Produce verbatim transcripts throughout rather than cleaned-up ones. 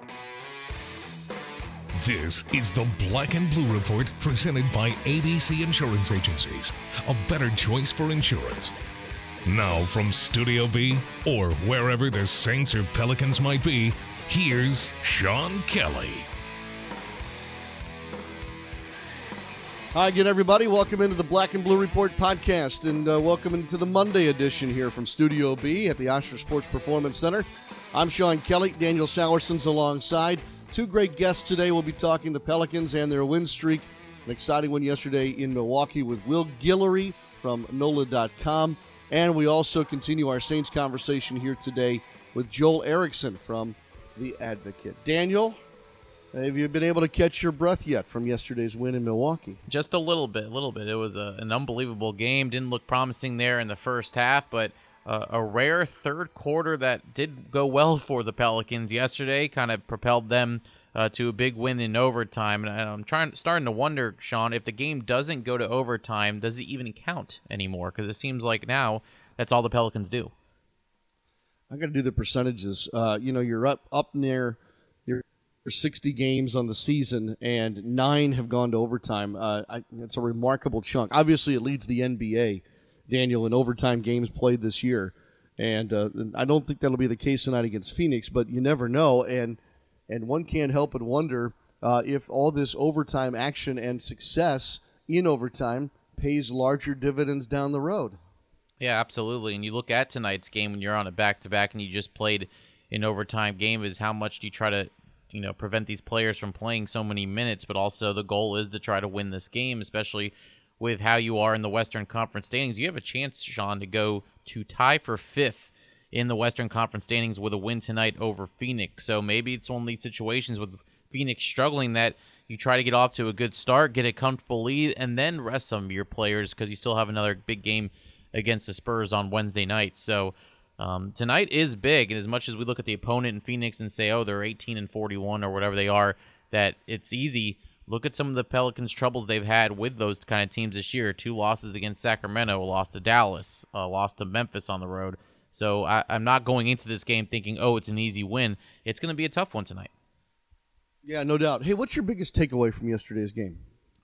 This is the Black and Blue Report presented by A B C Insurance Agencies, a better choice for insurance. Now from Studio B, or wherever the Saints or Pelicans might be, here's Sean Kelly. Hi again, everybody. Welcome into the Black and Blue Report podcast, and uh, welcome into the Monday edition here from Studio B at the Osher Sports Performance Center. I'm Sean Kelly. Daniel Sauerson's alongside. Two great guests today. We'll be talking the Pelicans and their win streak. An exciting one yesterday in Milwaukee with Will Guillory from N O L A dot com. And we also continue our Saints conversation here today with Joel Erickson from The Advocate. Daniel, have you been able to catch your breath yet from yesterday's win in Milwaukee? Just a little bit, a little bit. It was a, an unbelievable game. Didn't look promising there in the first half, but uh, a rare third quarter that did go well for the Pelicans yesterday. Kind of propelled them uh, to a big win in overtime. And I'm trying, starting to wonder, Sean, if the game doesn't go to overtime, does it even count anymore? Because it seems like now that's all the Pelicans do. I got to do the percentages. Uh, you know, you're up up near your sixty games on the season, and nine have gone to overtime. Uh, I, it's a remarkable chunk. Obviously, it leads the N B A, Daniel, in overtime games played this year. And uh, I don't think that'll be the case tonight against Phoenix, but you never know. And and one can't help but wonder uh, if all this overtime action and success in overtime pays larger dividends down the road. Yeah, absolutely. And you look at tonight's game when you're on a back-to-back and you just played an overtime game, is how much do you try to, you know, prevent these players from playing so many minutes, but also the goal is to try to win this game, especially with how you are in the Western Conference standings. You have a chance, Sean, to go to tie for fifth in the Western Conference standings with a win tonight over Phoenix. So maybe it's one of these situations with Phoenix struggling that you try to get off to a good start, get a comfortable lead, and then rest some of your players because you still have another big game against the Spurs on Wednesday night. So um, tonight is big, and as much as we look at the opponent in Phoenix and say, oh, they're eighteen and forty-one or whatever they are, that it's easy. Look at some of the Pelicans' troubles they've had with those kind of teams this year. Two losses against Sacramento, a loss to Dallas, a loss to Memphis on the road. So I, I'm not going into this game thinking, oh, it's an easy win. It's going to be a tough one tonight. Yeah, no doubt. Hey, what's your biggest takeaway from yesterday's game?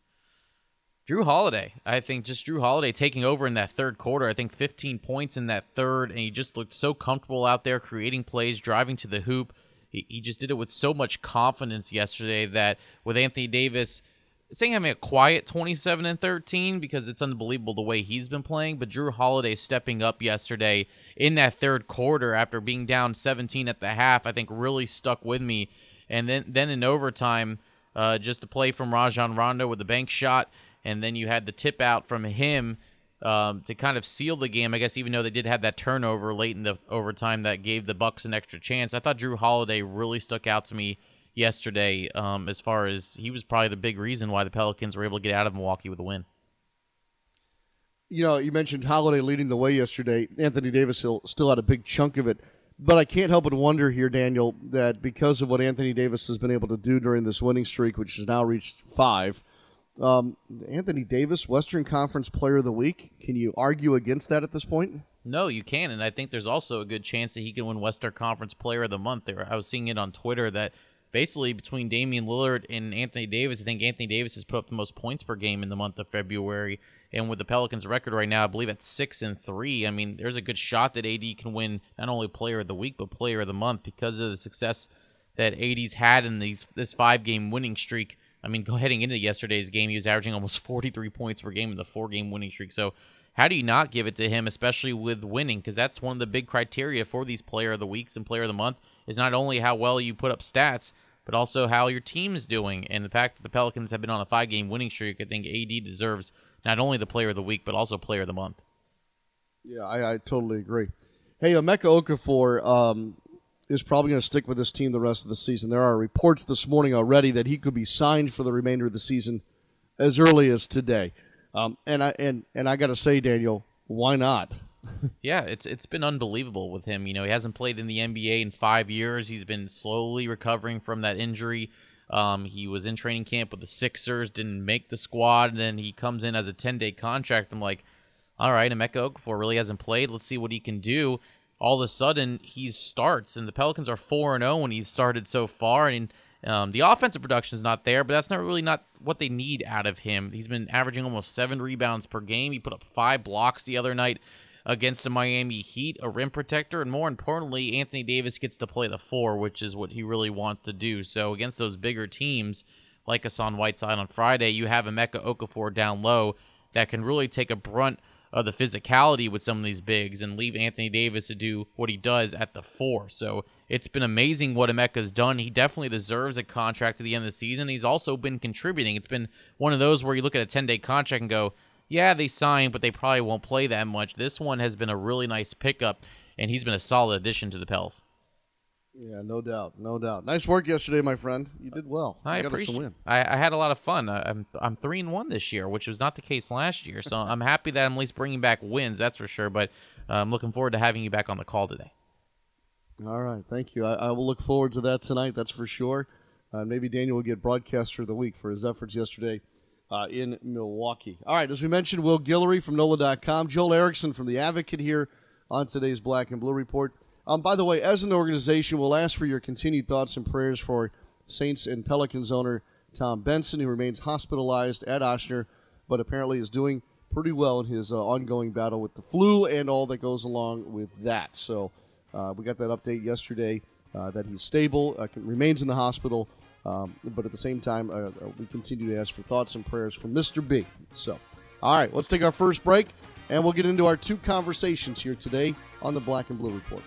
Jrue Holiday. I think just Jrue Holiday taking over in that third quarter. I think fifteen points in that third, and he just looked so comfortable out there creating plays, driving to the hoop. He, he just did it with so much confidence yesterday that with Anthony Davis saying having a quiet twenty-seven and thirteen because it's unbelievable the way he's been playing, but Jrue Holiday stepping up yesterday in that third quarter after being down seventeen at the half, I think really stuck with me. And then, then in overtime, uh, just a play from Rajon Rondo with the bank shot, and then you had the tip out from him um, to kind of seal the game, I guess, even though they did have that turnover late in the overtime that gave the Bucks an extra chance. I thought Jrue Holiday really stuck out to me yesterday um, as far as he was probably the big reason why the Pelicans were able to get out of Milwaukee with a win. You know, you mentioned Holiday leading the way yesterday. Anthony Davis still, still had a big chunk of it. But I can't help but wonder here, Daniel, that because of what Anthony Davis has been able to do during this winning streak, which has now reached five, Um, Anthony Davis, Western Conference Player of the Week. Can you argue against that at this point? No, you can, and I think there's also a good chance that he can win Western Conference Player of the Month. There, I was seeing it on Twitter that basically between Damian Lillard and Anthony Davis, I think Anthony Davis has put up the most points per game in the month of February, and with the Pelicans' record right now, I believe at six and three. I mean, there's a good shot that A D can win not only Player of the Week but Player of the Month because of the success that A D's had in these this five-game winning streak. I mean, heading into yesterday's game, he was averaging almost forty-three points per game in the four-game winning streak. So how do you not give it to him, especially with winning? Because that's one of the big criteria for these Player of the Weeks and Player of the Month is not only how well you put up stats, but also how your team is doing. And the fact that the Pelicans have been on a five-game winning streak, I think A D deserves not only the Player of the Week, but also Player of the Month. Yeah, I, I totally agree. Hey, Emeka Okafor um, is probably going to stick with this team the rest of the season. There are reports this morning already that he could be signed for the remainder of the season as early as today. Um, and I and, and I got to say, Daniel, why not? Yeah, it's it's been unbelievable with him. You know, he hasn't played in the N B A in five years. He's been slowly recovering from that injury. Um, he was in training camp with the Sixers, didn't make the squad, and then he comes in as a ten-day contract. I'm like, all right, Emeka Okafor really hasn't played. Let's see what he can do. all of a sudden he starts, and the Pelicans are four and oh when he's started so far, and um, the offensive production is not there, but that's not really not what they need out of him. He's been averaging almost seven rebounds per game. He put up five blocks the other night against the Miami Heat, a rim protector, and more importantly, Anthony Davis gets to play the four, which is what he really wants to do. So against those bigger teams, like Hassan Whiteside on Friday, you have Emeka Okafor down low that can really take a brunt of the physicality with some of these bigs and leave Anthony Davis to do what he does at the four. So it's been amazing what Emeka's done. He definitely deserves a contract at the end of the season. He's also been contributing. It's been one of those where you look at a ten-day contract and go, yeah, they signed, but they probably won't play that much. This one has been a really nice pickup, and he's been a solid addition to the Pels. Yeah, no doubt, no doubt. Nice work yesterday, my friend. You did well. I you got appreciate. us a win. I, I had a lot of fun. I, I'm I'm three and one this year, which was not the case last year. So I'm happy that I'm at least bringing back wins. That's for sure. But uh, I'm looking forward to having you back on the call today. All right, thank you. I, I will look forward to that tonight. That's for sure. Uh, maybe Daniel will get broadcaster of the week for his efforts yesterday uh, in Milwaukee. All right, as we mentioned, Will Guillory from N O L A dot com, Joel Erickson from The Advocate here on today's Black and Blue Report. Um, by the way, as an organization, we'll ask for your continued thoughts and prayers for Saints and Pelicans owner Tom Benson, who remains hospitalized at Ochsner, but apparently is doing pretty well in his uh, ongoing battle with the flu and all that goes along with that. So uh, we got that update yesterday uh, that he's stable, uh, remains in the hospital, um, but at the same time, uh, we continue to ask for thoughts and prayers for Mister B. So, all right, let's take our first break, and we'll get into our two conversations here today on the Black and Blue Report.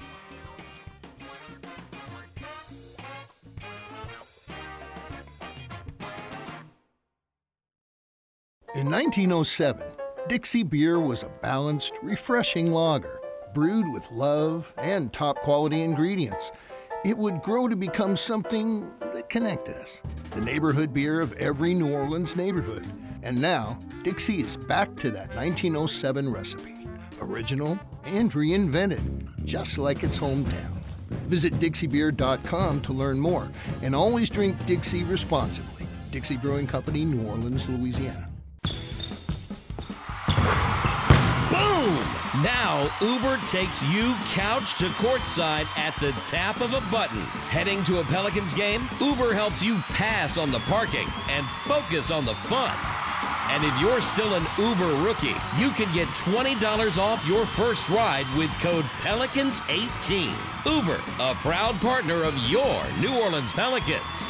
In nineteen oh seven, Dixie Beer was a balanced, refreshing lager, brewed with love and top-quality ingredients. It would grow to become something that connected us, the neighborhood beer of every New Orleans neighborhood. And now, Dixie is back to that nineteen oh seven recipe, original and reinvented, just like its hometown. Visit Dixie Beer dot com to learn more, and always drink Dixie responsibly. Dixie Brewing Company, New Orleans, Louisiana. Now, Uber takes you couch to courtside at the tap of a button. Heading to a Pelicans game? Uber helps you pass on the parking and focus on the fun. And if you're still an Uber rookie, you can get twenty dollars off your first ride with code Pelicans eighteen. Uber, a proud partner of your New Orleans Pelicans.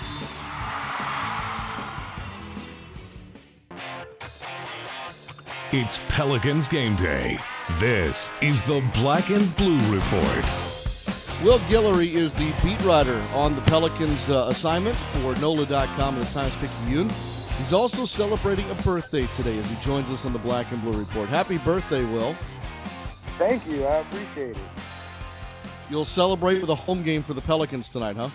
It's Pelicans game day. This is the Black and Blue Report. Will Guillory is the beat writer on the Pelicans uh, assignment for N O L A dot com and the Times-Picayune. He's also celebrating a birthday today as he joins us on the Black and Blue Report. Happy birthday, Will. Thank you. I appreciate it. You'll celebrate with a home game for the Pelicans tonight, huh?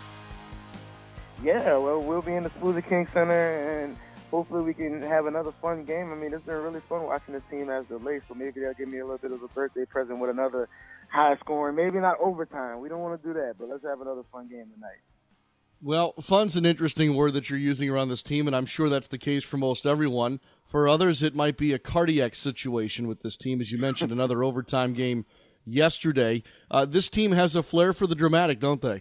Yeah, well, we'll be in the Smoothie King Center, and hopefully we can have another fun game. I mean, it's been really fun watching this team as the late, so maybe they'll give me a little bit of a birthday present with another high scoring, maybe not overtime. We don't want to do that, but let's have another fun game tonight. Well, fun's an interesting word that you're using around this team, and I'm sure that's the case for most everyone. For others, it might be a cardiac situation with this team. As you mentioned, another overtime game yesterday. Uh, this team has a flair for the dramatic, don't they?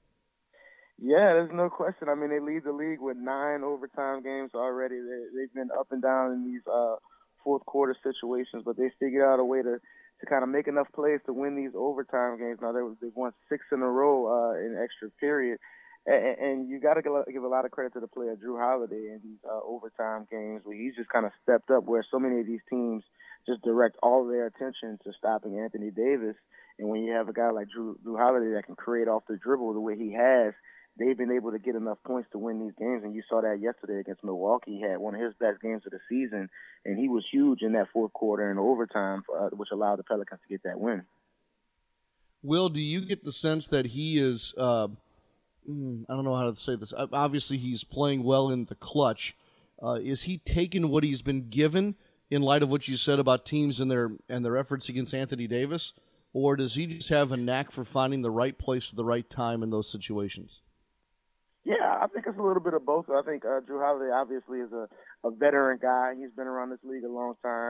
Yeah, there's no question. I mean, they lead the league with nine overtime games already. They, they've been up and down in these uh, fourth quarter situations, but they figured out a way to, to kind of make enough plays to win these overtime games. Now, they, they've won six in a row uh, in extra period. And, and you got to give a lot of credit to the player, Drew Holiday, in these uh, overtime games where he's just kind of stepped up, where so many of these teams just direct all of their attention to stopping Anthony Davis. And when you have a guy like Drew, Drew Holiday that can create off the dribble the way he has, they've been able to get enough points to win these games, and you saw that yesterday against Milwaukee. He had one of his best games of the season, and he was huge in that fourth quarter and overtime, uh, which allowed the Pelicans to get that win. Will, do you get the sense that he is, uh, I don't know how to say this, obviously he's playing well in the clutch. Uh, is he taking what he's been given in light of what you said about teams and their and their efforts against Anthony Davis, or does he just have a knack for finding the right place at the right time in those situations? Yeah, I think it's a little bit of both. I think uh, Drew Holiday obviously is a, a veteran guy. He's been around this league a long time,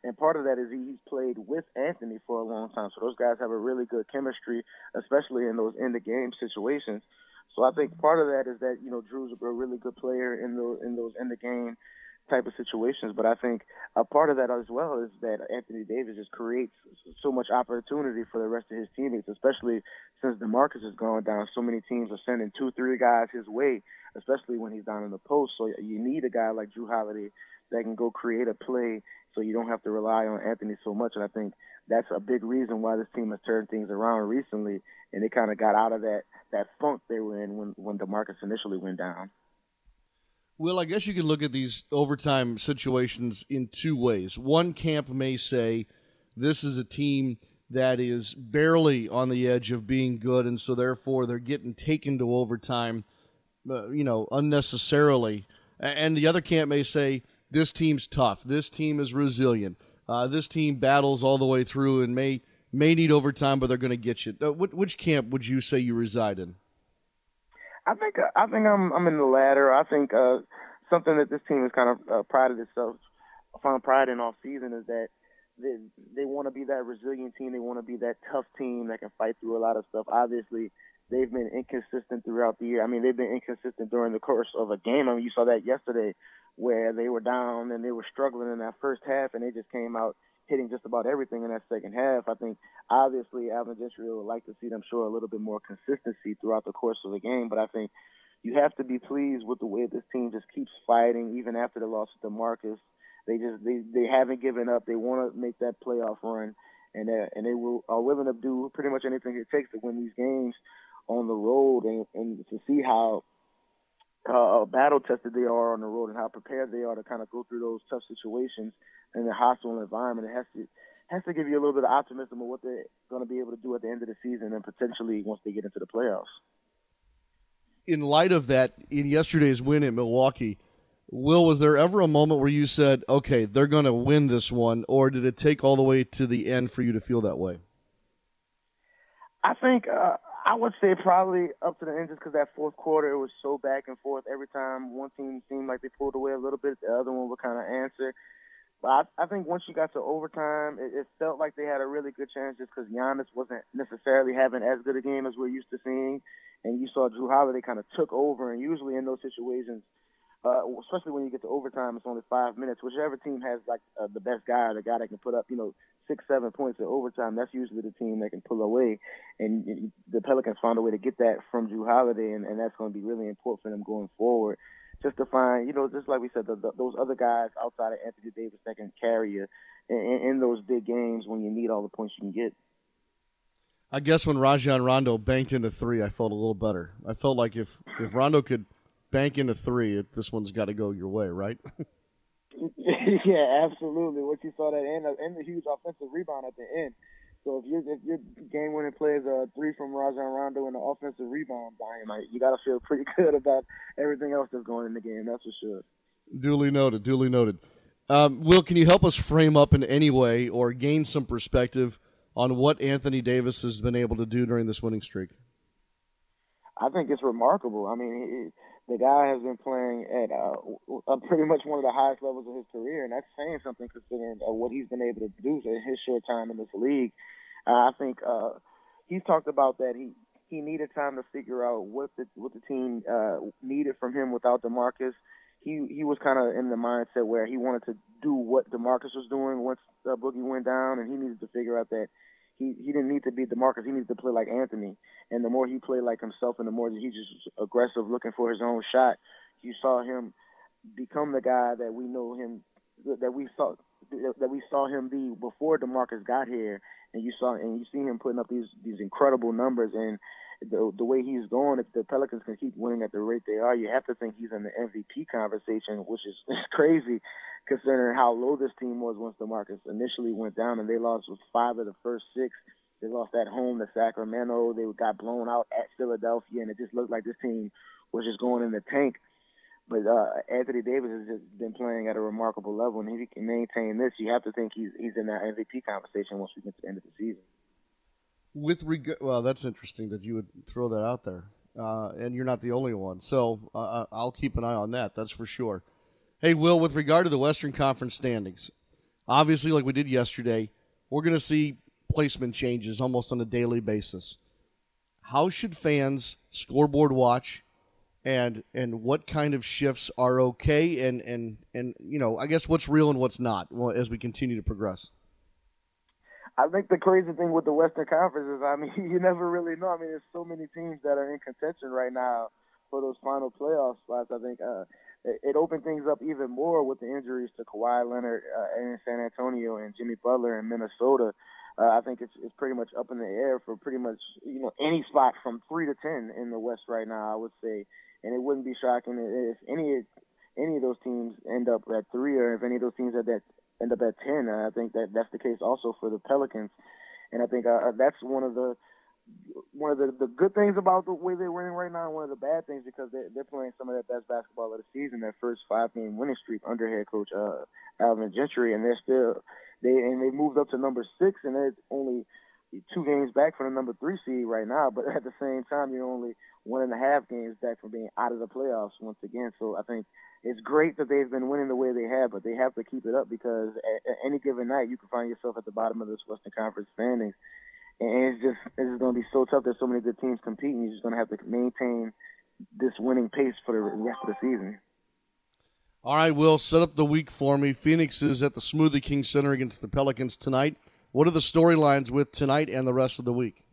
And part of that is he, he's played with Anthony for a long time. So those guys have a really good chemistry, especially in those end-of-game situations. So I think part of that is that, you know, Drew's a really good player in those, in those end-of-game type of situations. But I think a part of that as well is that Anthony Davis just creates so much opportunity for the rest of his teammates, especially since DeMarcus has gone down. So many teams are sending two, three guys his way, especially when he's down in the post. So you need a guy like Drew Holiday that can go create a play so you don't have to rely on Anthony so much. And I think that's a big reason why this team has turned things around recently, and they kind of got out of that, that funk they were in when, when DeMarcus initially went down. Well, I guess you can look at these overtime situations in two ways. One camp may say this is a team that is barely on the edge of being good, and so therefore they're getting taken to overtime, uh, you know, unnecessarily. And the other camp may say this team's tough, this team is resilient, uh, this team battles all the way through and may may need overtime, but they're going to get you. Uh, which camp would you say you reside in? I think I think I'm I'm in the latter. I think uh, something that this team has kind of uh, prided itself, found pride in all season is that they they want to be that resilient team. They want to be that tough team that can fight through a lot of stuff. Obviously, they've been inconsistent throughout the year. I mean, they've been inconsistent during the course of a game. I mean, you saw that yesterday where they were down and they were struggling in that first half, and they just came out hitting just about everything in that second half. I think, obviously, Alvin Gentry would like to see them show a little bit more consistency throughout the course of the game, but I think you have to be pleased with the way this team just keeps fighting, even after the loss of DeMarcus. They just they, they haven't given up. They want to make that playoff run, and uh, and they will are willing to do pretty much anything it takes to win these games on the road, and, and to see how uh, battle tested they are on the road and how prepared they are to kind of go through those tough situations in a hostile environment. It has to has to give you a little bit of optimism of what they're going to be able to do at the end of the season and potentially once they get into the playoffs. In light of that, in yesterday's win at Milwaukee, Will, was there ever a moment where you said, okay, they're going to win this one, or did it take all the way to the end for you to feel that way? I think uh, I would say probably up to the end, just because that fourth quarter, it was so back and forth. Every time one team seemed like they pulled away a little bit, the other one would kind of answer. But I, I think once you got to overtime, it, it felt like they had a really good chance just because Giannis wasn't necessarily having as good a game as we're used to seeing. And you saw Drew Holiday kind of took over. And usually in those situations, uh, especially when you get to overtime, it's only five minutes. Whichever team has like uh, the best guy, the guy that can put up, you know, six, seven points at overtime, that's usually the team that can pull away. And you know, the Pelicans found a way to get that from Drew Holiday, and, and that's going to be really important for them going forward. Just to find, you know, just like we said, the, the, those other guys outside of Anthony Davis that can carry you in, in, in those big games when you need all the points you can get. I guess when Rajon Rondo banked into three, I felt a little better. I felt like if, if Rondo could bank into three, it, this one's got to go your way, right? Yeah, absolutely. What you saw that and, and the huge offensive rebound at the end. So if, you, if your game-winning play is a three from Rajon Rondo and an offensive rebound by him, like, you got to feel pretty good about everything else that's going in the game, that's for sure. Duly noted, duly noted. Um, Will, can you help us frame up in any way or gain some perspective on what Anthony Davis has been able to do during this winning streak? I think it's remarkable. I mean, he, the guy has been playing at uh, pretty much one of the highest levels of his career, and that's saying something considering uh, what he's been able to do in his short time in this league. Uh, I think uh, he's talked about that he, he needed time to figure out what the what the team uh, needed from him without DeMarcus. He he was kind of in the mindset where he wanted to do what DeMarcus was doing once uh, Boogie went down, and he needed to figure out that he, he didn't need to beat DeMarcus. He needed to play like Anthony. And the more he played like himself and the more he just was aggressive looking for his own shot, you saw him become the guy that we know him, that we saw that we saw him be before DeMarcus got here. And you saw and you see him putting up these these incredible numbers. And the the way he's going, if the Pelicans can keep winning at the rate they are, you have to think he's in the M V P conversation, which is crazy considering how low this team was once DeMarcus initially went down, and they lost with five of the first six. They lost at home to Sacramento. They got blown out at Philadelphia, and it just looked like this team was just going in the tank. But uh, Anthony Davis has just been playing at a remarkable level, and if he can maintain this, you have to think he's he's in that M V P conversation once we get to the end of the season. With reg- well, that's interesting that you would throw that out there, uh, and you're not the only one. So uh, I'll keep an eye on that. That's for sure. Hey, Will, with regard to the Western Conference standings, obviously, like we did yesterday, we're going to see placement changes almost on a daily basis. How should fans scoreboard watch, and and what kind of shifts are okay, and, and, and you know, I guess what's real and what's not as we continue to progress? I think the crazy thing with the Western Conference is, I mean, you never really know. I mean, there's so many teams that are in contention right now for those final playoff spots. I think uh, it, it opened things up even more with the injuries to Kawhi Leonard uh, in San Antonio and Jimmy Butler in Minnesota. Uh, I think it's it's pretty much up in the air for pretty much, you know, any spot from three to ten in the West right now, I would say. And it wouldn't be shocking if any any of those teams end up at three, or if any of those teams at that end up at ten. Uh, I think that that's the case also for the Pelicans, and I think uh, that's one of the one of the, the good things about the way they're winning right now, and one of the bad things, because they're, they're playing some of their best basketball of the season, their first five-game winning streak under head coach uh, Alvin Gentry, and they're still they and they moved up to number six, and they're only two games back from the number three seed right now. But at the same time, you're only one and a half games back from being out of the playoffs once again. So I think it's great that they've been winning the way they have, but they have to keep it up, because at, at any given night you can find yourself at the bottom of this Western Conference standings. And it's just it's just going to be so tough. There's so many good teams competing. You're just going to have to maintain this winning pace for the rest of the season. All right, Will, set up the week for me. Phoenix is at the Smoothie King Center against the Pelicans tonight. What are the storylines with tonight and the rest of the week?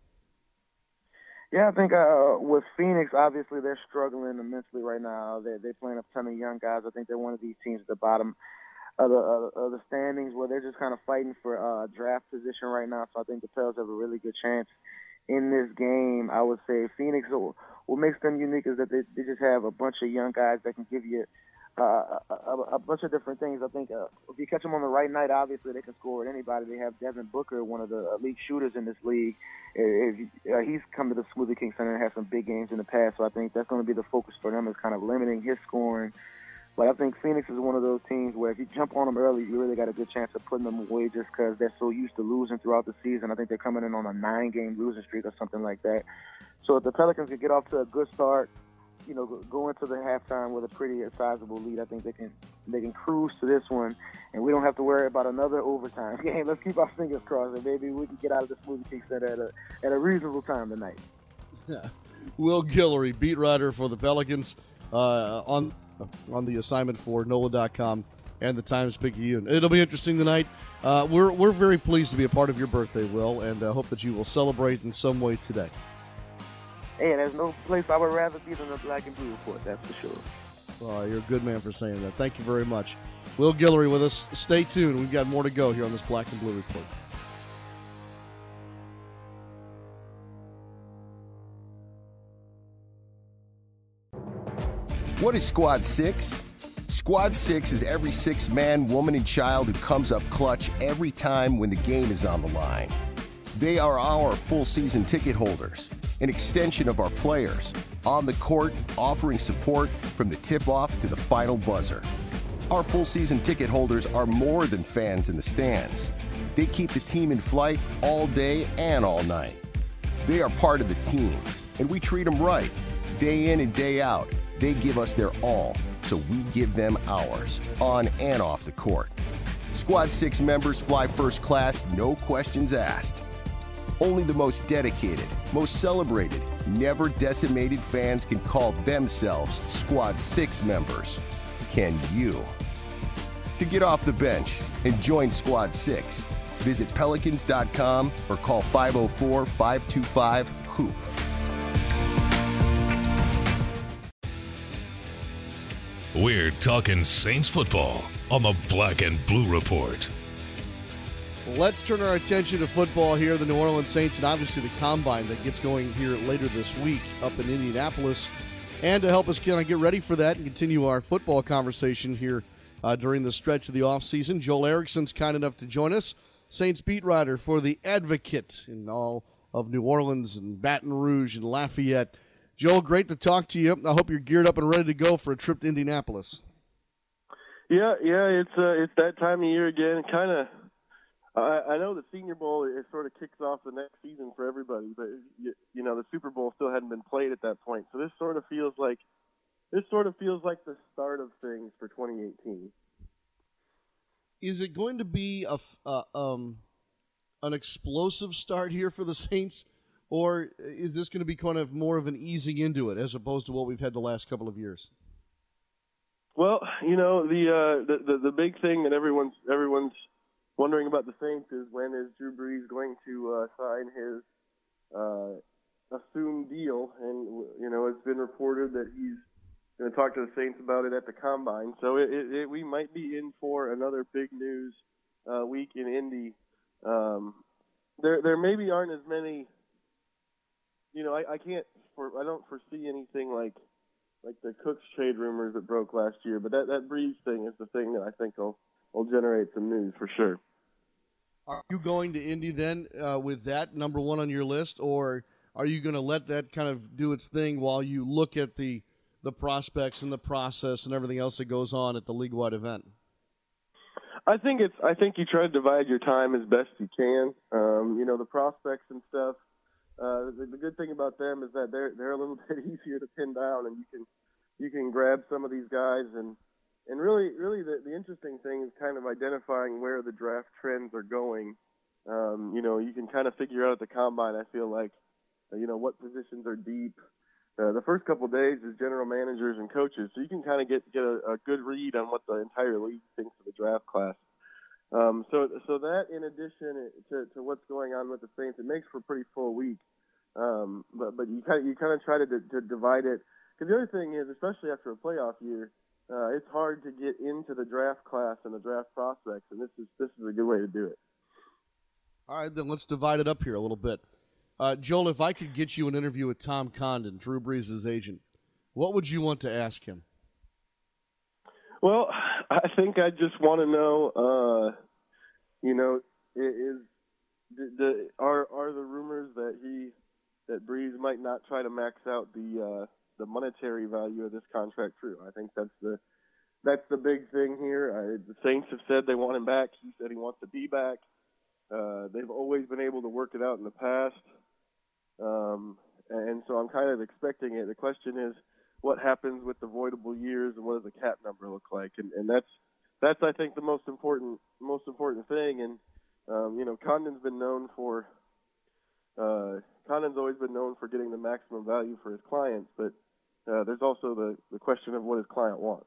Yeah, I think uh, with Phoenix, obviously they're struggling immensely right now. They're, they're playing a ton of young guys. I think they're one of these teams at the bottom of the, uh, of the standings where they're just kind of fighting for uh, draft position right now. So I think the Pels have a really good chance in this game. I would say Phoenix, what makes them unique is that they, they just have a bunch of young guys that can give you uh, a, a, a bunch of different things. I think uh, if you catch them on the right night, obviously they can score at anybody. They have Devin Booker, one of the elite shooters in this league. If, uh, he's come to the Smoothie King Center and had some big games in the past, so I think that's going to be the focus for them, is kind of limiting his scoring. But I think Phoenix is one of those teams where if you jump on them early, you really got a good chance of putting them away, just because they're so used to losing throughout the season. I think they're coming in on a nine-game losing streak or something like that. So if the Pelicans can get off to a good start, you know, go into the halftime with a pretty sizable lead, I think they can they can cruise to this one, and we don't have to worry about another overtime game. Let's keep our fingers crossed, and maybe we can get out of the Smoothie King Center at a at a reasonable time tonight. Yeah. Will Guillory, beat writer for the Pelicans, uh, on on the assignment for N O L A dot com and the Times-Picayune. It'll be interesting tonight. Uh, we're we're very pleased to be a part of your birthday, Will, and uh, hope that you will celebrate in some way today. Hey, there's no place I would rather be than the Black and Blue Report, that's for sure. Well, you're a good man for saying that. Thank you very much. Will Guillory with us. Stay tuned. We've got more to go here on this Black and Blue Report. What is Squad Six? Squad Six is every six man, woman, and child who comes up clutch every time when the game is on the line. They are our full season ticket holders, an extension of our players, on the court, offering support from the tip-off to the final buzzer. Our full season ticket holders are more than fans in the stands. They keep the team in flight all day and all night. They are part of the team, and we treat them right. Day in and day out, they give us their all, so we give them ours, on and off the court. Squad Six members fly first class, no questions asked. Only the most dedicated, most celebrated, never decimated fans can call themselves Squad Six members. Can you? To get off the bench and join Squad Six, visit Pelicans dot com or call five oh four, five two five, HOOP. We're talking Saints football on the Black and Blue Report. Let's turn our attention to football here. The New Orleans Saints, and obviously the Combine that gets going here later this week up in Indianapolis. And to help us kind of get ready for that and continue our football conversation here uh, during the stretch of the offseason, Joel Erickson's kind enough to join us, Saints beat writer for The Advocate in all of New Orleans and Baton Rouge and Lafayette. Joel, great to talk to you. I hope you're geared up and ready to go for a trip to Indianapolis. Yeah, yeah, it's uh, it's that time of year again. Kind of, I, I know the Senior Bowl it sort of kicks off the next season for everybody, but you, you know the Super Bowl still hadn't been played at that point. So this sort of feels like this sort of feels like the start of things for twenty eighteen. is it going to be a uh, um, an explosive start here for the Saints, or is this going to be kind of more of an easing into it as opposed to what we've had the last couple of years? Well, you know, the uh, the, the the big thing that everyone's everyone's wondering about the Saints is when is Drew Brees going to uh, sign his uh, assumed deal, and you know, it's been reported that he's going to talk to the Saints about it at the Combine. So it, it, it, we might be in for another big news uh, week in Indy. Um, there there maybe aren't as many. You know, I, I can't for I don't foresee anything like. like the Cooks trade rumors that broke last year, but that, that Brees thing is the thing that I think will, will generate some news for sure. Are you going to Indy then uh, with that number one on your list, or are you going to let that kind of do its thing while you look at the the prospects and the process and everything else that goes on at the league-wide event? I think it's. I think you try to divide your time as best you can. Um, you know, the prospects and stuff. Uh, the, the good thing about them is that they're they're a little bit easier to pin down, and you can you can grab some of these guys, and and really really the, the interesting thing is kind of identifying where the draft trends are going. Um, you know, you can kind of figure out at the Combine, I feel like, uh, you know, what positions are deep. Uh, the first couple of days is general managers and coaches, so you can kind of get get a, a good read on what the entire league thinks of the draft class. Um, so, so that in addition to, to what's going on with the Saints, it makes for a pretty full week. Um, but, but you kind of, you kind of try to, to divide it. Because the other thing is, especially after a playoff year, uh, it's hard to get into the draft class and the draft prospects, and this is this is a good way to do it. All right, then let's divide it up here a little bit. Uh, Joel, if I could get you an interview with Tom Condon, Drew Brees' agent, what would you want to ask him? Well, I think I just want to know, uh, you know, is the, the are are the rumors that he that Brees might not try to max out the uh, the monetary value of this contract true? I think that's the that's the big thing here. I, the Saints have said they want him back. He said he wants to be back. Uh, they've always been able to work it out in the past, um, and so I'm kind of expecting it. The question is, what happens with the voidable years, and what does the cap number look like? And, and that's that's I think the most important most important thing. And um, you know, Condon's been known for uh, Condon's always been known for getting the maximum value for his clients, but uh, there's also the, the question of what his client wants.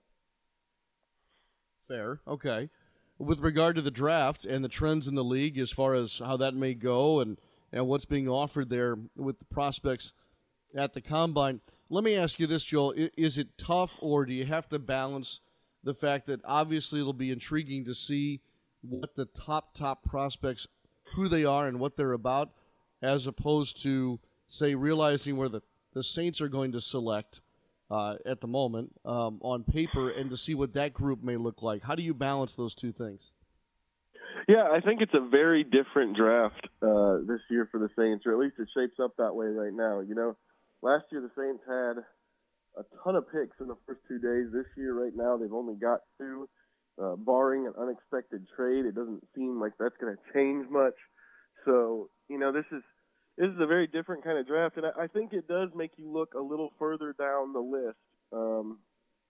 Fair, okay. With regard to the draft and the trends in the league, as far as how that may go, and and what's being offered there with the prospects at the Combine. Let me ask you this, Joel. Is it tough, or do you have to balance the fact that obviously it'll be intriguing to see what the top, top prospects, who they are and what they're about, as opposed to, say, realizing where the, the Saints are going to select uh, at the moment um, on paper, and to see what that group may look like? How do you balance those two things? Yeah, I think it's a very different draft uh, this year for the Saints, or at least it shapes up that way right now. You know, last year the Saints had a ton of picks in the first two days. This year, right now, they've only got two. Uh, barring an unexpected trade, it doesn't seem like that's going to change much. So, you know, this is this is a very different kind of draft, and I, I think it does make you look a little further down the list, um,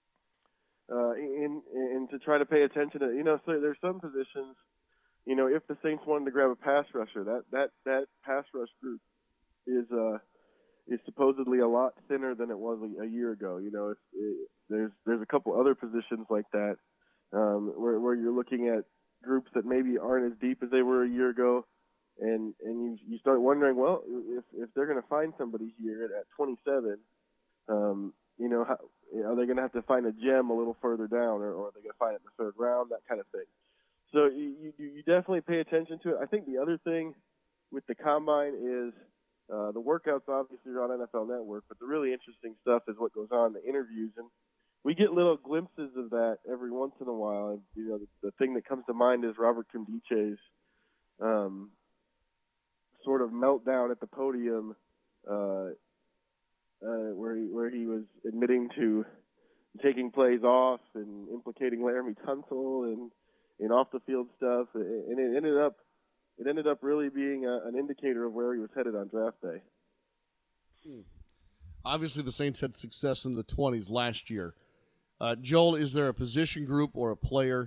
uh, in, in to try to pay attention to. You know, so there's some positions. You know, if the Saints wanted to grab a pass rusher, that that that pass rush group is uh. is supposedly a lot thinner than it was a, a year ago. You know, it's, it, there's there's a couple other positions like that um, where where you're looking at groups that maybe aren't as deep as they were a year ago, and and you you start wondering, well, if if they're going to find somebody here at, at twenty-seven, um, you know, how, are they going to have to find a gem a little further down, or, or are they going to find it in the third round, that kind of thing. So you, you you definitely pay attention to it. I think the other thing with the Combine is. Uh, the workouts obviously are on N F L Network, but the really interesting stuff is what goes on in the interviews, and we get little glimpses of that every once in a while. And, you know, the, the thing that comes to mind is Robert Kumdiche's um, sort of meltdown at the podium, uh, uh, where he where he was admitting to taking plays off and implicating Laramie Tunsil and in off the field stuff, and it ended up. It ended up really being a, an indicator of where he was headed on draft day. Hmm. Obviously, the Saints had success in the twenties last year. Uh, Joel, is there a position group or a player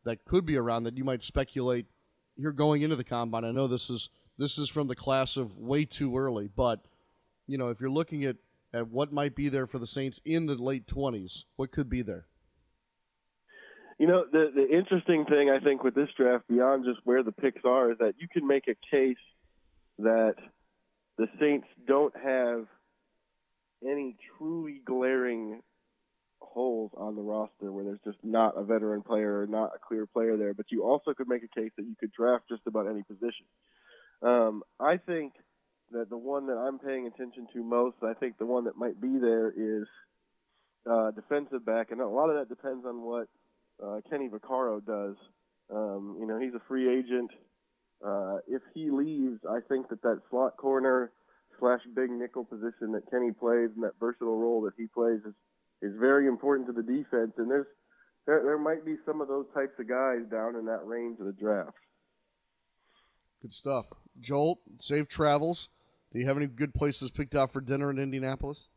that could be around that you might speculate here going into the combine? I know this is this is from the class of way too early, but you know, if you're looking at, at what might be there for the Saints in the late twenties, what could be there? You know, the the interesting thing I think with this draft, beyond just where the picks are, is that you can make a case that the Saints don't have any truly glaring holes on the roster where there's just not a veteran player or not a clear player there, but you also could make a case that you could draft just about any position. Um, I think that the one that I'm paying attention to most, I think the one that might be there is uh, defensive back, and a lot of that depends on what uh, Kenny Vaccaro does. Um, you know, he's a free agent. Uh, if he leaves, I think that that slot corner slash big nickel position that Kenny plays and that versatile role that he plays is is very important to the defense, and there's there, there might be some of those types of guys down in that range of the draft. Good stuff. Joel, safe travels. Do you have any good places picked out for dinner in Indianapolis?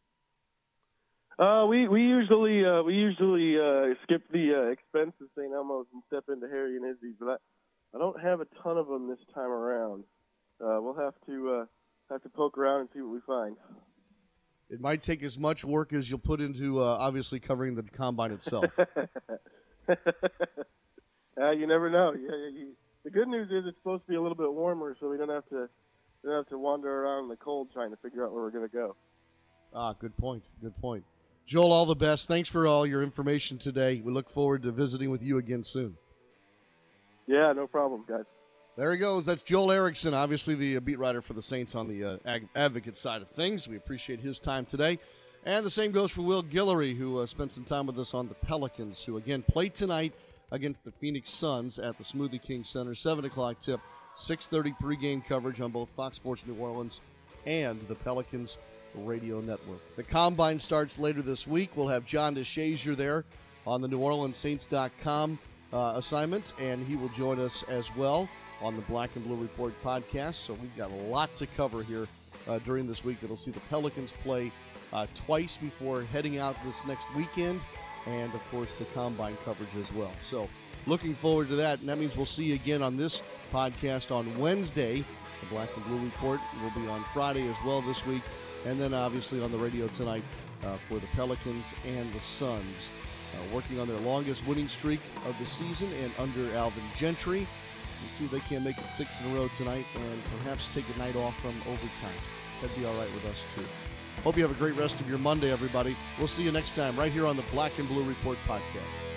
Uh, we we usually uh, we usually uh, skip the uh, expensive Saint Elmo's and step into Harry and Izzy's, but I, I don't have a ton of them this time around. Uh, we'll have to uh, have to poke around and see what we find. It might take as much work as you'll put into uh, obviously covering the combine itself. uh, you never know. Yeah, yeah, you, the good news is it's supposed to be a little bit warmer, so we don't have to we don't have to wander around in the cold trying to figure out where we're going to go. Ah, good point. Good point. Joel, all the best. Thanks for all your information today. We look forward to visiting with you again soon. Yeah, no problem, guys. There he goes. That's Joel Erickson, obviously the beat writer for the Saints on the uh, ag- advocate side of things. We appreciate his time today. And the same goes for Will Guillory, who uh, spent some time with us on the Pelicans, who again play tonight against the Phoenix Suns at the Smoothie King Center. seven o'clock tip, six thirty pregame coverage on both Fox Sports New Orleans and the Pelicans Radio Network. The Combine starts later this week. We'll have John DeShazier there on the New Orleans Saints dot com uh, assignment, and he will join us as well on the Black and Blue Report podcast. So we've got a lot to cover here uh, during this week. It'll see the Pelicans play uh, twice before heading out this next weekend, and, of course, the Combine coverage as well. So looking forward to that, and that means we'll see you again on this podcast on Wednesday. The Black and Blue Report will be on Friday as well this week, and then obviously on the radio tonight uh, for the Pelicans and the Suns, uh, working on their longest winning streak of the season and under Alvin Gentry. And see if they can't make it six in a row tonight and perhaps take a night off from overtime. That'd be all right with us, too. Hope you have a great rest of your Monday, everybody. We'll see you next time right here on the Black and Blue Report podcast.